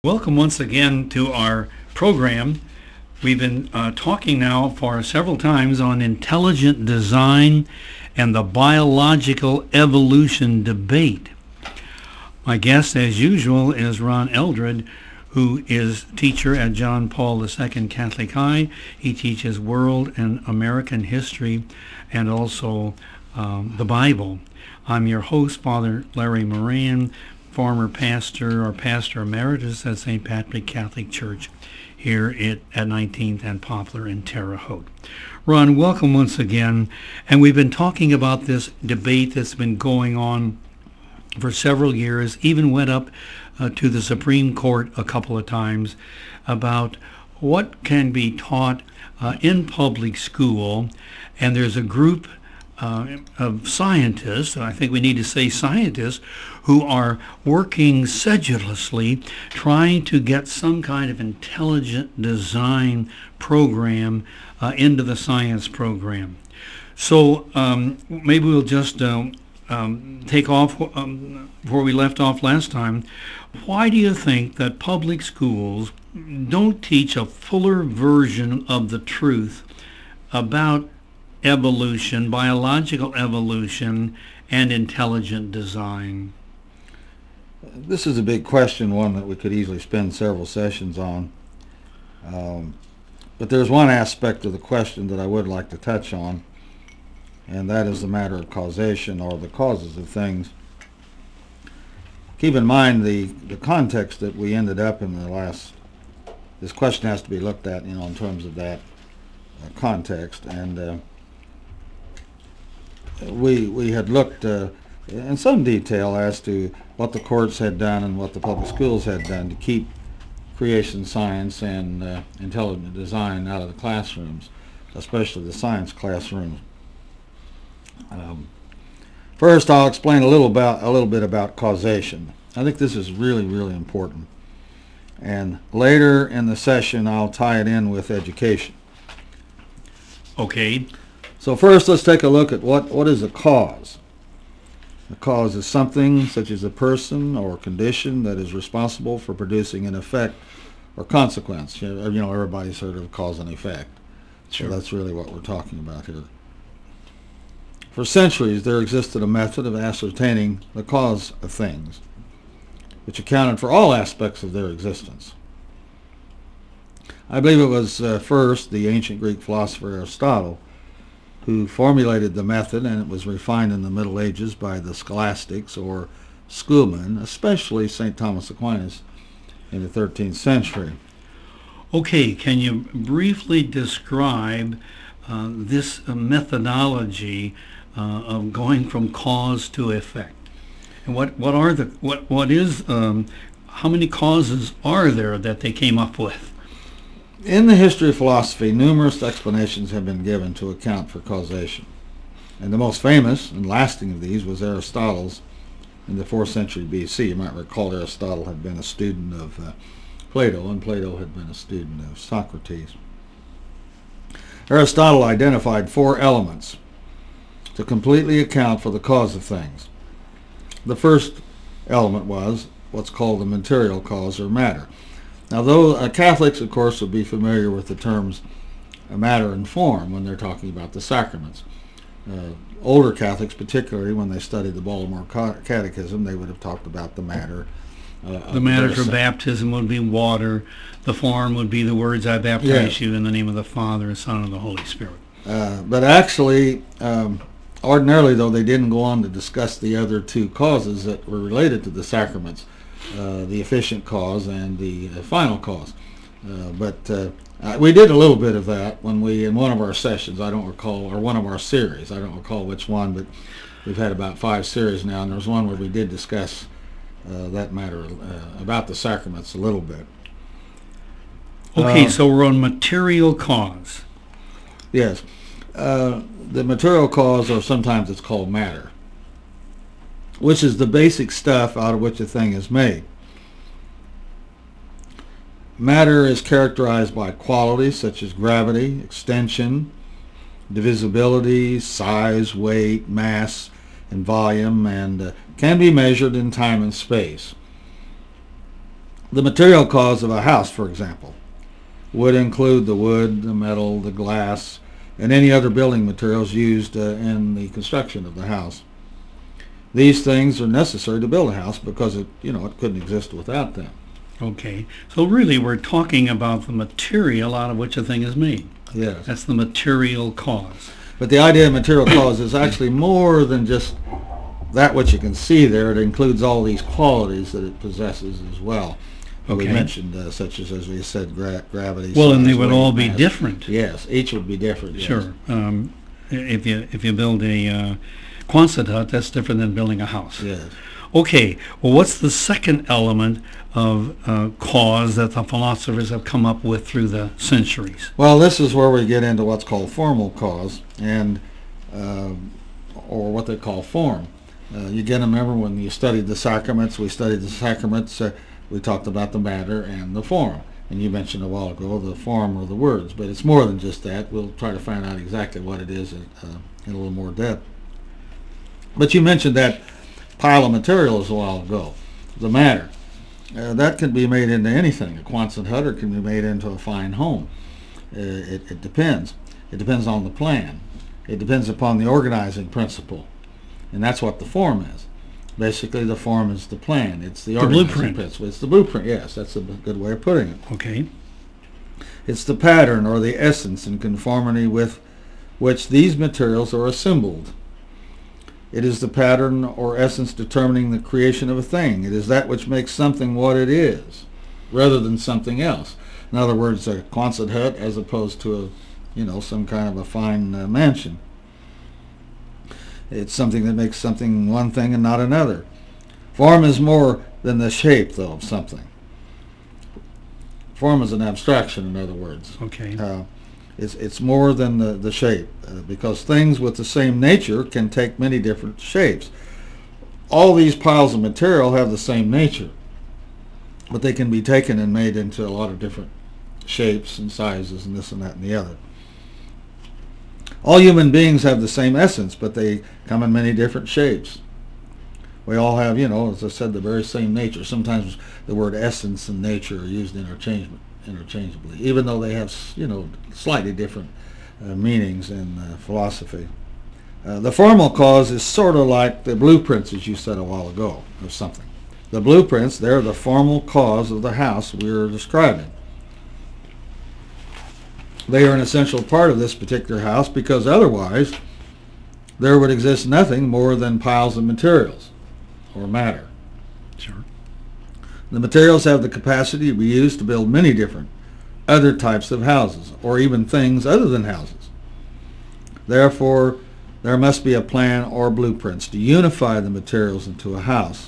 Welcome once again to our program. We've been talking now for several times on intelligent design and the biological evolution debate. My guest, as usual, is Ron Eldred, who is teacher at John Paul II Catholic High. He teaches world and American history and also the Bible. I'm your host, Father Larry Moran, former pastor or pastor emeritus at St. Patrick Catholic Church here at 19th and Poplar in Terre Haute. Ron, welcome once again. And we've been talking about this debate that's been going on for several years, even went up to the Supreme Court a couple of times, about what can be taught in public school. And there's a group of scientists, I think we need to say scientists, who are working sedulously trying to get some kind of intelligent design program into the science program. So maybe we'll just take off where we left off last time. Why do you think that public schools don't teach a fuller version of the truth about evolution, biological evolution, and intelligent design? This is a big question, one that we could easily spend several sessions on. But there's one aspect of the question that I would like to touch on, and that is the matter of causation, or the causes of things. Keep in mind the context that we ended up in this question has to be looked at, in terms of that context. And we had looked in some detail as to what the courts had done and what the public schools had done to keep creation science and intelligent design out of the classrooms, especially the science classrooms. First, I'll explain a little bit about causation. I think this is really, really important. And later in the session, I'll tie it in with education. Okay. So first, let's take a look at what is a cause. A cause is something such as a person or condition that is responsible for producing an effect or consequence. Everybody's heard of cause and effect. Sure. So that's really what we're talking about here. For centuries, there existed a method of ascertaining the cause of things, which accounted for all aspects of their existence. I believe it was first the ancient Greek philosopher Aristotle who formulated the method, and it was refined in the Middle Ages by the scholastics or schoolmen, especially St. Thomas Aquinas in the 13th century. Okay, can you briefly describe this methodology of going from cause to effect? And how many causes are there that they came up with? In the history of philosophy, numerous explanations have been given to account for causation. And the most famous and lasting of these was Aristotle's in the 4th century BC. You might recall Aristotle had been a student of Plato, and Plato had been a student of Socrates. Aristotle identified 4 elements to completely account for the cause of things. The first element was what's called the material cause, or matter. Now, though Catholics, of course, will be familiar with the terms matter and form when they're talking about the sacraments. Older Catholics, particularly when they studied the Baltimore Catechism, they would have talked about the matter. The matter for baptism would be water. The form would be the words, I baptize you in the name of the Father, the Son, and the Holy Spirit. But actually, ordinarily, though, they didn't go on to discuss the other 2 causes that were related to the sacraments. The efficient cause and the final cause. But we did a little bit of that in one of our sessions, I don't recall, or one of our series, I don't recall which one, but we've had about 5 series now, and there was one where we did discuss that matter about the sacraments a little bit. Okay, so we're on material cause. Yes. The material cause, or sometimes it's called matter, which is the basic stuff out of which a thing is made. Matter is characterized by qualities such as gravity, extension, divisibility, size, weight, mass, and volume, and can be measured in time and space. The material cause of a house, for example, would include the wood, the metal, the glass, and any other building materials used in the construction of the house. These things are necessary to build a house because it couldn't exist without them. Okay. So really we're talking about the material out of which a thing is made. Yes. That's the material cause. But the idea of material cause is actually more than just that which you can see there. It includes all these qualities that it possesses as well. Okay. We mentioned such as we said, gravity. Well, and they size, would weight, all be mass. different. Yes, each would be different. Yes. Sure. If you build a Quonset hut, that's different than building a house. Yes. Okay. Well, what's the second element of cause that the philosophers have come up with through the centuries? Well, this is where we get into what's called formal cause, and or what they call form. You again remember when you studied the sacraments, we talked about the matter and the form. And you mentioned a while ago the form or the words, but it's more than just that. We'll try to find out exactly what it is in a little more depth. But you mentioned that pile of materials a while ago, the matter. That can be made into anything. A Quonset hut can be made into a fine home. It depends. It depends on the plan. It depends upon the organizing principle. And that's what the form is. Basically, the form is the plan. It's the organizing blueprint. principle. It's the blueprint, yes. That's a good way of putting it. Okay. It's the pattern or the essence in conformity with which these materials are assembled. It is the pattern or essence determining the creation of a thing. It is that which makes something what it is, rather than something else. In other words, a Quonset hut as opposed to some kind of a fine mansion. It's something that makes something one thing and not another. Form is more than the shape, though, of something. Form is an abstraction, in other words. Okay. It's more than the shape, because things with the same nature can take many different shapes. All these piles of material have the same nature, but they can be taken and made into a lot of different shapes and sizes and this and that and the other. All human beings have the same essence, but they come in many different shapes. We all have, as I said, the very same nature. Sometimes the word essence and nature are used interchangeably, even though they have, slightly different meanings in philosophy. The formal cause is sort of like the blueprints, as you said a while ago, of something. The blueprints, they're the formal cause of the house we're describing. They are an essential part of this particular house because otherwise there would exist nothing more than piles of materials or matter. Sure. The materials have the capacity to be used to build many different other types of houses or even things other than houses. Therefore, there must be a plan or blueprints to unify the materials into a house.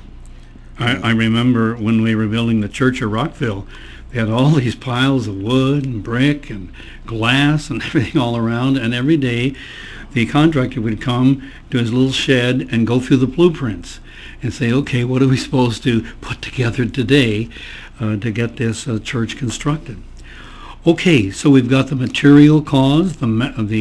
I remember when we were building the church of Rockville, they had all these piles of wood and brick and glass and everything all around, and every day the contractor would come to his little shed and go through the blueprints and say, okay, what are we supposed to put together today to get this church constructed? Okay, so we've got the material cause, the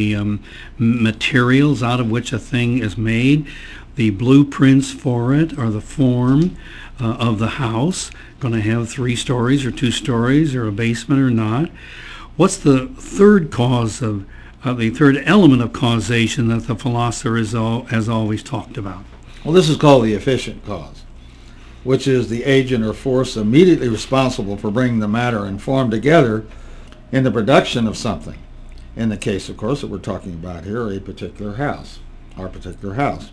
materials out of which a thing is made, the blueprints for it, or the form of the house, going to have 3 stories or 2 stories or a basement or not. What's the third cause of the third element of causation that the philosopher has always talked about? Well, this is called the efficient cause, which is the agent or force immediately responsible for bringing the matter and form together in the production of something. In the case, of course, that we're talking about here, a particular house, our particular house.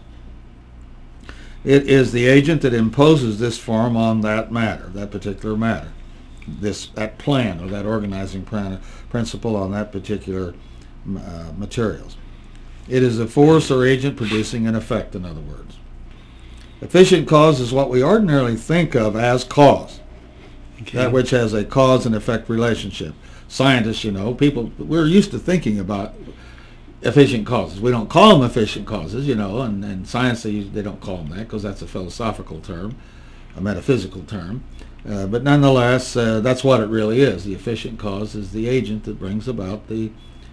It is the agent that imposes this form on that matter, that particular matter, that plan or that organizing principle on that particular materials. It is a force or agent producing an effect, in other words. Efficient cause is what we ordinarily think of as cause, that which has a cause and effect relationship. Scientists, people, we're used to thinking about efficient causes. We don't call them efficient causes, and science, they don't call them that because that's a philosophical term, a metaphysical term. But nonetheless, that's what it really is. The efficient cause is the agent that brings about the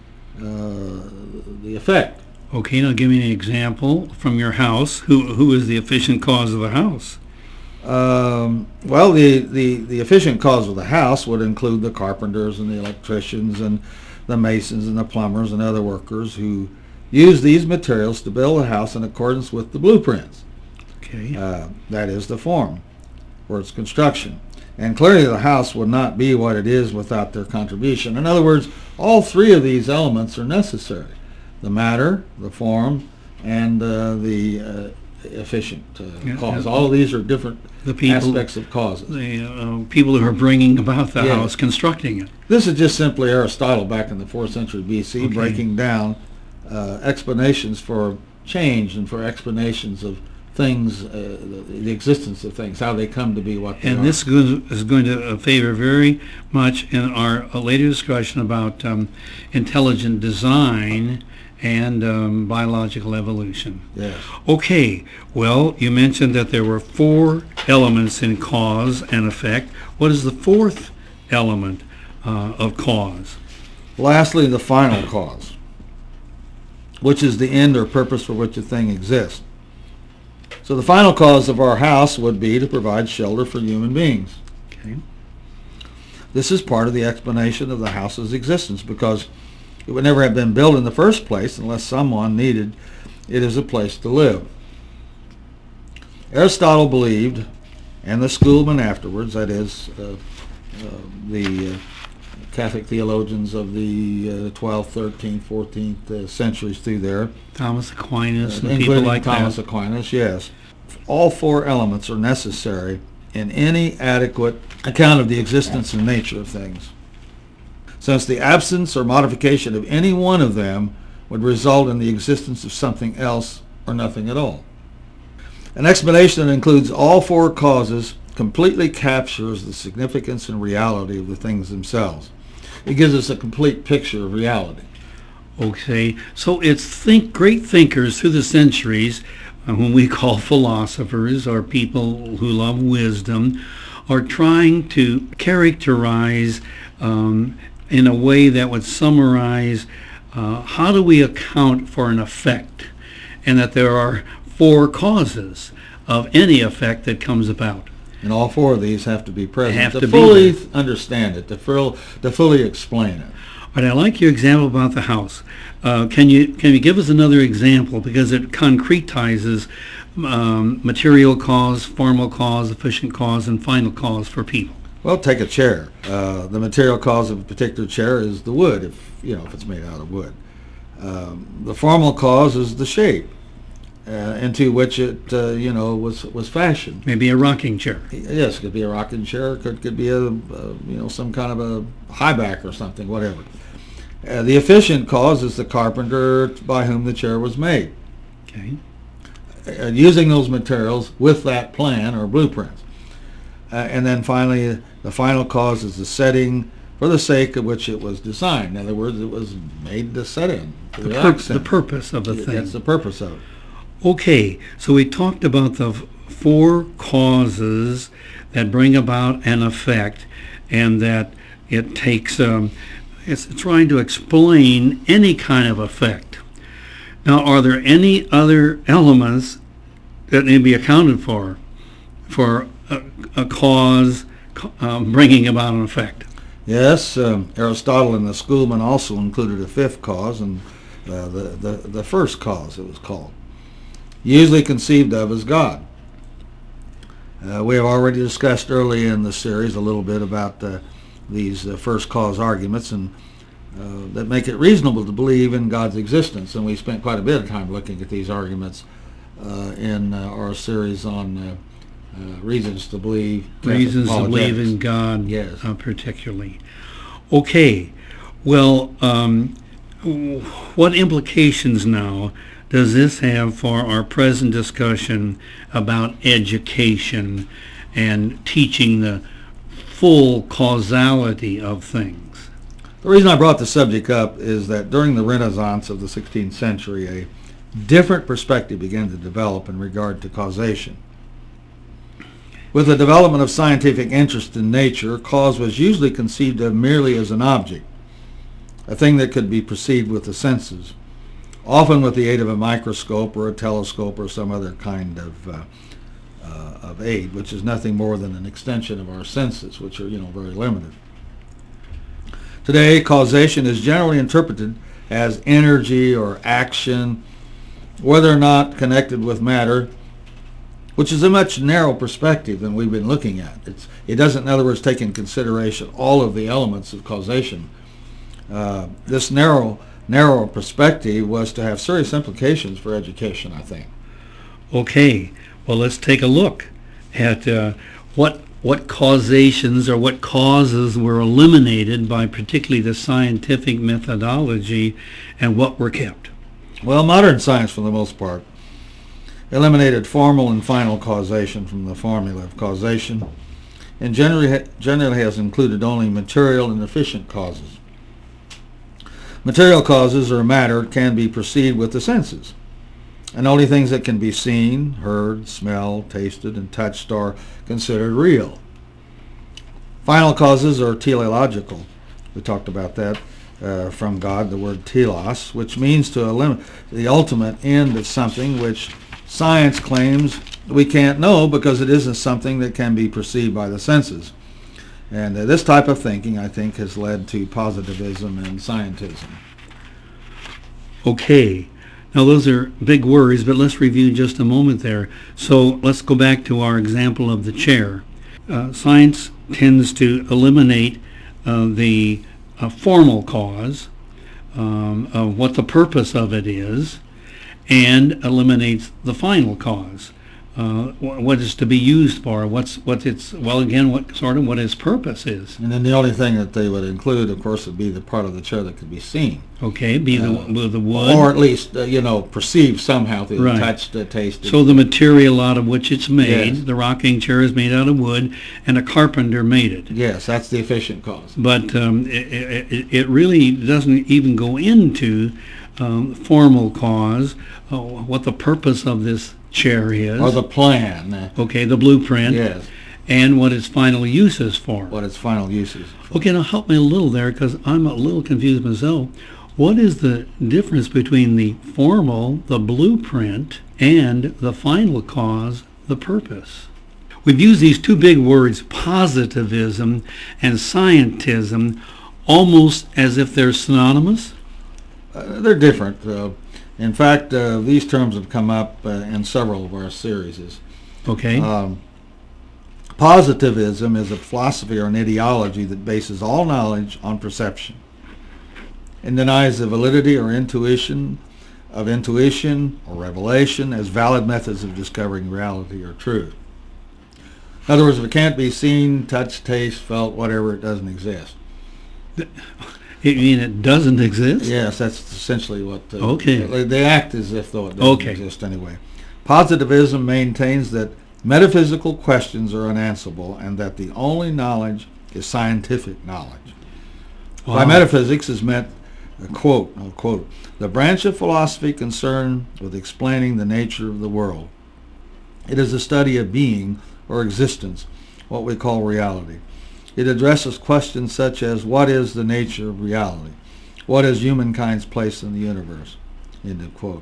effect. Okay, now give me an example from your house. Who is the efficient cause of the house? Well, the efficient cause of the house would include the carpenters and the electricians and the masons and the plumbers and other workers who use these materials to build a house in accordance with the blueprints. Okay. That is the form for its construction. And clearly the house would not be what it is without their contribution. In other words, all three of these elements are necessary. The matter, the form, and the efficient cause. All of these are different aspects of causes. The people who are bringing about the Yes. house, constructing it. This is just simply Aristotle back in the 4th century BC Okay. breaking down explanations for change and for explanations of things, the existence of things, how they come to be what they are. And this is going to favor very much in our later discussion about intelligent design and biological evolution. Yes. Okay, well, you mentioned that there were 4 elements in cause and effect. What is the 4th element of cause? Lastly, the final cause, which is the end or purpose for which a thing exists. So the final cause of our house would be to provide shelter for human beings. Okay. This is part of the explanation of the house's existence, because it would never have been built in the first place unless someone needed it as a place to live. Aristotle believed, and the schoolmen afterwards, that is, the Catholic theologians of the 12th, 13th, 14th centuries through there, Thomas Aquinas and people including like Thomas that. Aquinas, yes. All 4 elements are necessary in any adequate account of the existence and nature of things, since the absence or modification of any one of them would result in the existence of something else or nothing at all. An explanation that includes all 4 causes completely captures the significance and reality of the things themselves. It gives us a complete picture of reality. Okay, so it's great thinkers through the centuries, whom we call philosophers, or people who love wisdom, are trying to characterize in a way that would summarize how do we account for an effect, and that there are 4 causes of any effect that comes about. And all 4 of these have to be present Have to to be fully there. understand it, to fully explain it. But I like your example about the house. Can you give us another example, because it concretizes material cause, formal cause, efficient cause, and final cause for people? Well, take a chair. The material cause of a particular chair is the wood, if it's made out of wood. The formal cause is the shape into which it was fashioned. Maybe a rocking chair. Yes, it could be a rocking chair. Could be a some kind of a high back or something, whatever. The efficient cause is the carpenter by whom the chair was made, Okay. using those materials with that plan or blueprints. And then finally, the final cause is the setting for the sake of which it was designed. In other words, it was made to set in. To relax The in. purpose of the thing. That's the purpose of it. Okay, so we talked about the 4 causes that bring about an effect, and that it takes, it's trying to explain any kind of effect. Now, are there any other elements that need to be accounted for a cause bringing about an effect? Yes, Aristotle and the schoolmen also included a 5th cause, and the first cause, it was called, usually conceived of as God. We have already discussed early in the series a little bit about these first cause arguments, and that make it reasonable to believe in God's existence. And we spent quite a bit of time looking at these arguments in our series on reasons to believe. Reasons to believe apologetics. in God, Yes. Particularly. Okay, well, what implications now does this have for our present discussion about education and teaching the full causality of things? The reason I brought the subject up is that during the Renaissance of the 16th century, a different perspective began to develop in regard to causation. With the development of scientific interest in nature, cause was usually conceived of merely as an object, a thing that could be perceived with the senses, often with the aid of a microscope or a telescope or some other kind of of aid, which is nothing more than an extension of our senses, which are, very limited. Today, causation is generally interpreted as energy or action, whether or not connected with matter, which is a much narrow perspective than we've been looking at. It doesn't, in other words, take into consideration all of the elements of causation. This narrow perspective was to have serious implications for education, I think. Okay, well, let's take a look at what causations or what causes were eliminated by particularly the scientific methodology and what were kept. Well, modern science, for the most part, eliminated formal and final causation from the formula of causation, and generally has included only material and efficient causes. Material causes or matter can be perceived with the senses, and only things that can be seen, heard, smelled, tasted, and touched are considered real. Final causes are teleological. We talked about that from God, the word telos, which means to eliminate the ultimate end of something, which science claims we can't know because it isn't something that can be perceived by the senses. And this type of thinking, I think, has led to positivism and scientism. Okay. Now, those are big words, but let's review just a moment there. So let's go back to our example of the chair. Science tends to eliminate the formal cause of what the purpose of it is, and eliminates the final cause. What is to be used for? What its purpose is. And then the only thing that they would include, of course, would be the part of the chair that could be seen. Okay, the wood, or at least perceived somehow through right. touched, tasted. So the material out of which it's made. Yes. The rocking chair is made out of wood, and a carpenter made it. Yes, that's the efficient cause. But it really doesn't even go into formal cause, what the purpose of this chair is. Or the plan. Okay, the blueprint. Yes. And what its final use is for. What its final use is for. Okay, now help me a little there, because I'm a little confused myself. What is the difference between the formal, the blueprint, and the final cause, the purpose? We've used these two big words, positivism and scientism, almost as if they're synonymous. They're different. In fact, these terms have come up in several of our series. Okay. Positivism is a philosophy or an ideology that bases all knowledge on perception and denies the validity or intuition or revelation as valid methods of discovering reality or truth. In other words, if it can't be seen, touched, tasted, felt, whatever, it doesn't exist. You mean it doesn't exist? Yes, that's essentially what... okay. They act as if though it doesn't exist anyway. Positivism maintains that metaphysical questions are unanswerable and that the only knowledge is scientific knowledge. Wow. By metaphysics is meant, quote, unquote, the branch of philosophy concerned with explaining the nature of the world. It is a study of being or existence, what we call reality. It addresses questions such as what is the nature of reality? What is humankind's place in the universe? End of quote.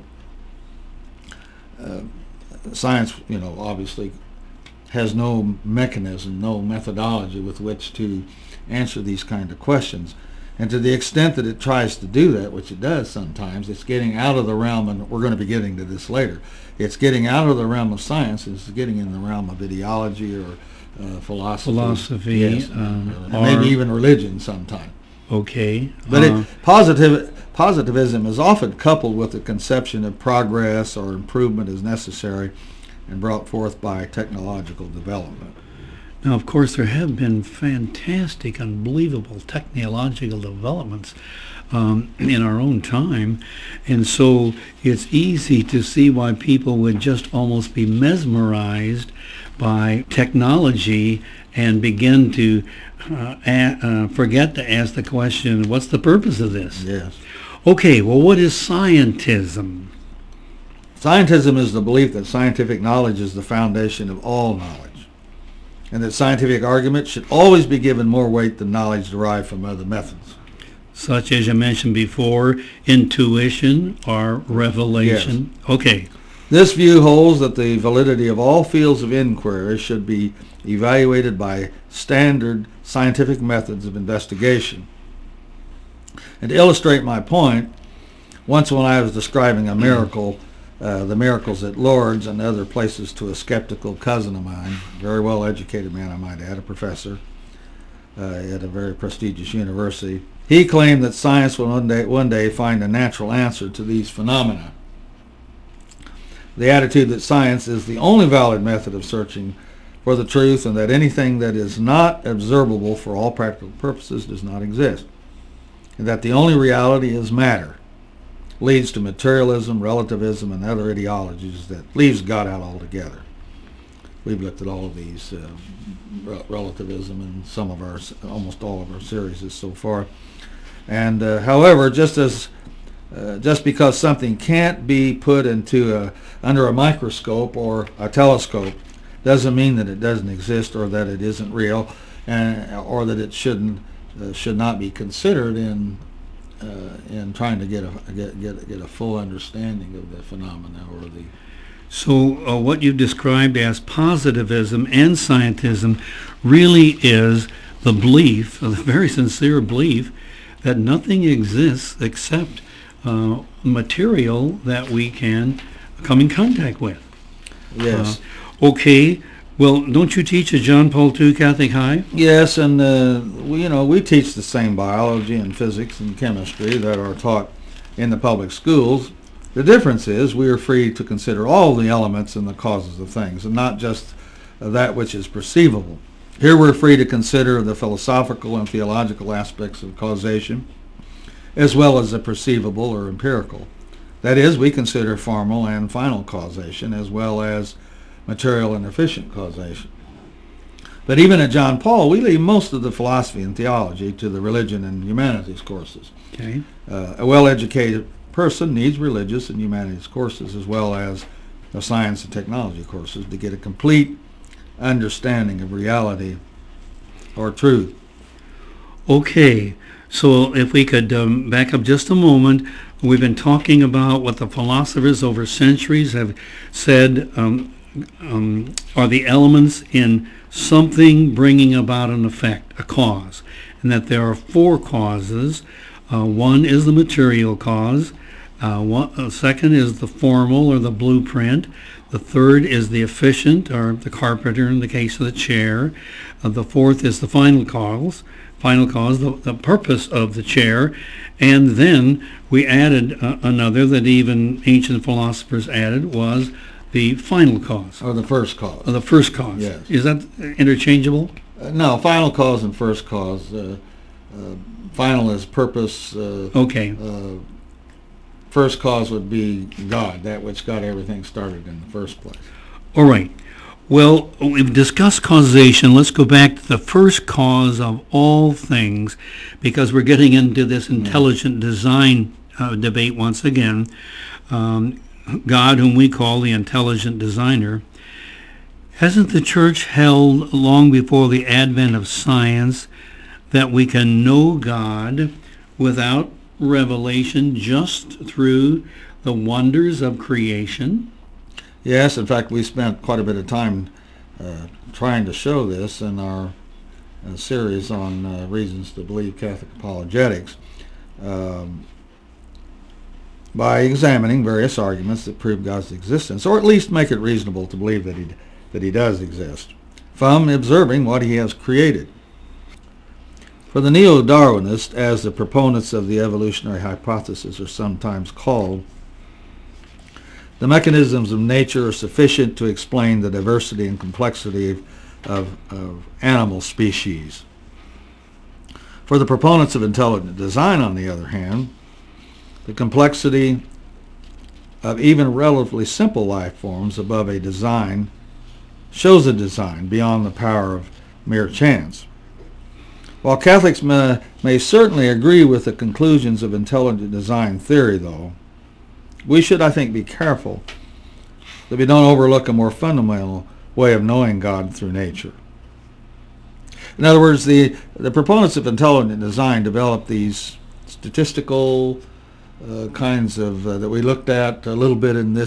Science, obviously has no mechanism, no methodology with which to answer these kind of questions. And to the extent that it tries to do that, which it does sometimes, it's getting out of the realm, and we're going to be getting to this later, it's getting out of the realm of science, it's getting in the realm of ideology or philosophy, yes, or maybe even religion sometime. Okay. But positivism is often coupled with the conception of progress or improvement as necessary and brought forth by technological development. Now, of course, there have been fantastic, unbelievable technological developments in our own time, and so it's easy to see why people would just almost be mesmerized by technology and begin to forget to ask the question, what's the purpose of this? Yes. Okay, well, what is scientism? Scientism is the belief that scientific knowledge is the foundation of all knowledge, and that scientific argument should always be given more weight than knowledge derived from other methods. Such as you mentioned before, intuition or revelation. Yes. Okay. This view holds that the validity of all fields of inquiry should be evaluated by standard scientific methods of investigation. And to illustrate my point, once when I was describing a miracle, the miracles at Lourdes and other places, to a skeptical cousin of mine, very well educated man I might add, a professor at a very prestigious university, he claimed that science will one day find a natural answer to these phenomena. The attitude that science is the only valid method of searching for the truth, and that anything that is not observable for all practical purposes does not exist, and that the only reality is matter, leads to materialism, relativism, and other ideologies that leaves God out altogether. We've looked at all of these relativism in some of our, almost all of our series so far. And however, just because something can't be put into under a microscope or a telescope doesn't mean that it doesn't exist, or that it isn't real, or that it should not be considered in trying to get a full understanding of the phenomena or the. So what you've described as positivism and scientism really is the belief, a very sincere belief, that nothing exists except material that we can come in contact with. Yes. Okay. Well, don't you teach at John Paul II Catholic High? Yes, and we teach the same biology and physics and chemistry that are taught in the public schools. The difference is we are free to consider all the elements and the causes of things, and not just that which is perceivable. Here we're free to consider the philosophical and theological aspects of causation, as well as the perceivable or empirical. That is, we consider formal and final causation, as well as material and efficient causation. But even at John Paul, we leave most of the philosophy and theology to the religion and humanities courses. Okay. A well-educated person needs religious and humanities courses, as well as the science and technology courses, to get a complete understanding of reality or truth. Okay. So if we could back up just a moment, we've been talking about what the philosophers over centuries have said are the elements in something bringing about an effect, a cause, and that there are four causes. One is the material cause. Second is the formal or the blueprint. The third is the efficient, or the carpenter in the case of the chair. The fourth is the final cause, the purpose of the chair. And then we added another that even ancient philosophers added, was the final cause. Or the first cause. The first cause. Yes. Is that interchangeable? No, final cause and first cause. Final is purpose. Okay. First cause would be God, that which got everything started in the first place. All right. Well, we've discussed causation. Let's go back to the first cause of all things, because we're getting into this intelligent design debate once again. God, whom we call the intelligent designer. Hasn't the church held long before the advent of science that we can know God without revelation, just through the wonders of creation? Yes, in fact, we spent quite a bit of time trying to show this in our series on reasons to believe Catholic apologetics, by examining various arguments that prove God's existence, or at least make it reasonable to believe that he does exist, from observing what he has created. For the neo-Darwinists, as the proponents of the evolutionary hypothesis are sometimes called, the mechanisms of nature are sufficient to explain the diversity and complexity of animal species. For the proponents of intelligent design, on the other hand, the complexity of even relatively simple life forms above a design shows a design beyond the power of mere chance. While Catholics may certainly agree with the conclusions of intelligent design theory, though, we should, I think, be careful that we don't overlook a more fundamental way of knowing God through nature. In other words, the proponents of intelligent design developed these statistical kinds of, that we looked at a little bit in this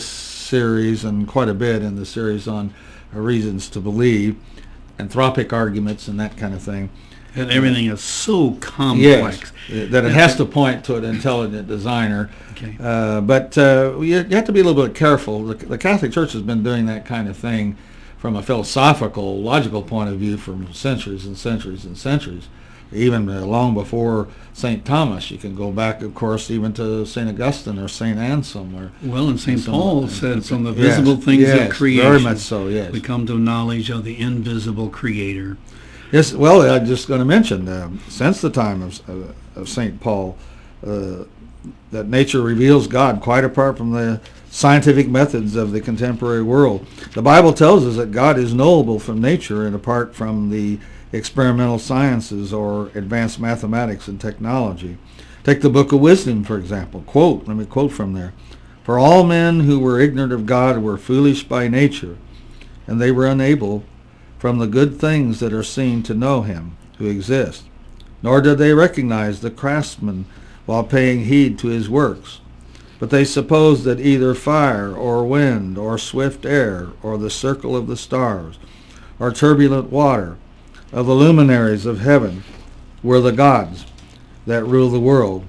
series, and quite a bit in the series on reasons to believe, anthropic arguments and that kind of thing. And everything is so complex. Yes, that it has to point to an intelligent designer. Okay. But you have to be a little bit careful. The Catholic Church has been doing that kind of thing from a philosophical, logical point of view for centuries and centuries and centuries. Even long before St. Thomas, you can go back, of course, even to St. Augustine or St. Anselm. Well, and St. Paul said, from the visible things of creation, very much so, yes, we come to knowledge of the invisible Creator. Yes, well, I'm just going to mention, since the time of St. Paul, that nature reveals God quite apart from the scientific methods of the contemporary world. The Bible tells us that God is knowable from nature and apart from the experimental sciences or advanced mathematics and technology. Take the Book of Wisdom, for example. Let me quote from there. For all men who were ignorant of God were foolish by nature, and they were unable from the good things that are seen to know him who exists. Nor did they recognize the craftsman while paying heed to his works. But they supposed that either fire or wind or swift air or the circle of the stars or turbulent water of the luminaries of heaven were the gods that rule the world.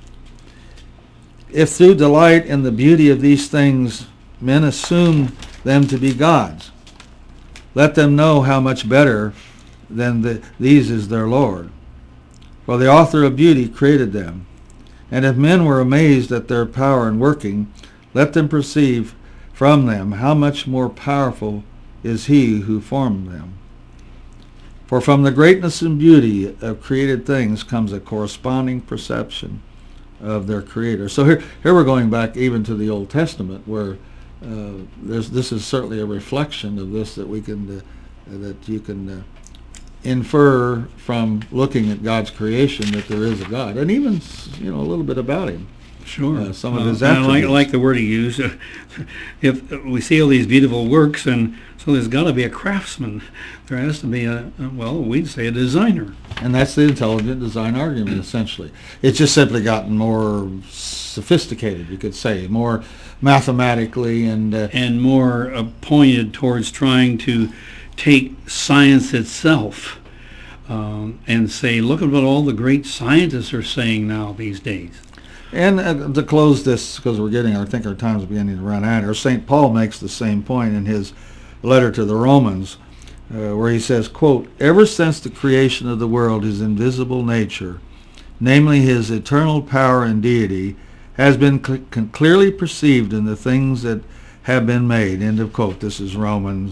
If through delight in the beauty of these things men assume them to be gods, let them know how much better than these is their Lord. For the author of beauty created them. And if men were amazed at their power in working, let them perceive from them how much more powerful is he who formed them. For from the greatness and beauty of created things comes a corresponding perception of their Creator. So here we're going back even to the Old Testament, where this is certainly a reflection of this that we can that you can infer from looking at God's creation, that there is a God, and even a little bit about him. Sure. Some of his attributes. I like the word he used. If we see all these beautiful works, and so there's got to be a craftsman. There has to be we'd say a designer. And that's the intelligent design argument, essentially. It's just simply gotten more sophisticated, you could say, more mathematically and more pointed towards trying to take science itself and say, look at what all the great scientists are saying now these days. And to close this, because I think our time's beginning to run out here, St. Paul makes the same point in his letter to the Romans, where he says, quote, ever since the creation of the world, his invisible nature, namely his eternal power and deity, has been clearly perceived in the things that have been made. End of quote. This is Romans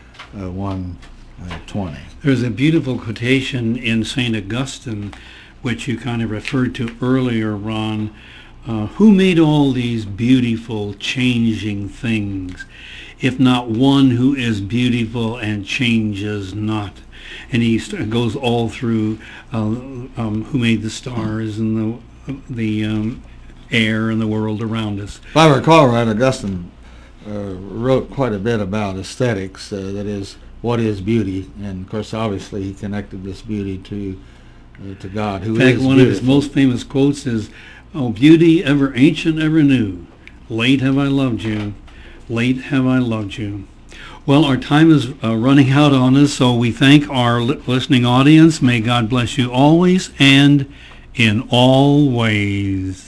1:20. There's a beautiful quotation in St. Augustine, which you kind of referred to earlier, Ron. Who made all these beautiful, changing things, if not one who is beautiful and changes not? And he goes all through who made the stars and the air and the world around us. If I recall right, Augustine wrote quite a bit about aesthetics, that is, what is beauty? And of course, obviously, he connected this beauty to God, who is beautiful. In fact, one of his most famous quotes is, "Oh, beauty ever ancient, ever new. Late have I loved you. Late have I loved you." Well, our time is running out on us, so we thank our listening audience. May God bless you always and in all ways.